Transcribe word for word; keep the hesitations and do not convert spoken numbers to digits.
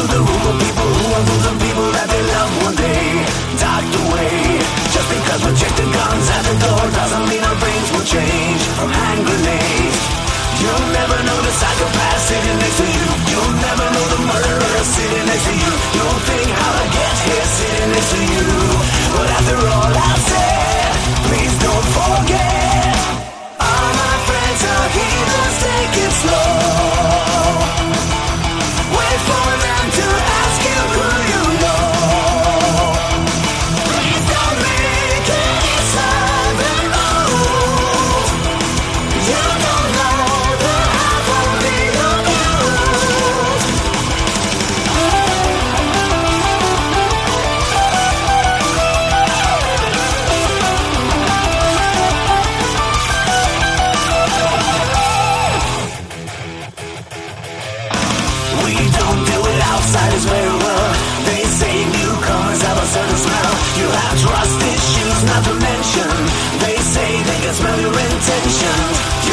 through the room of people who are losing people that they love one day, docked away. Just because we check the guns at the door doesn't mean our brains will change from hand grenades. You'll never know the psychopath sitting next to you. You'll never know the murderer sitting next to you. You'll think how to get here sitting next to you. But after all I've said, please don't forget, all my friends are heathens, take it slow. Wait for them to ask you who you know. Please don't make any sudden move. You don't know the half of the abuse. We don't do it outsiders very well. They say newcomers have a certain smell. You have trust issues not to mention. They say they can smell your intentions.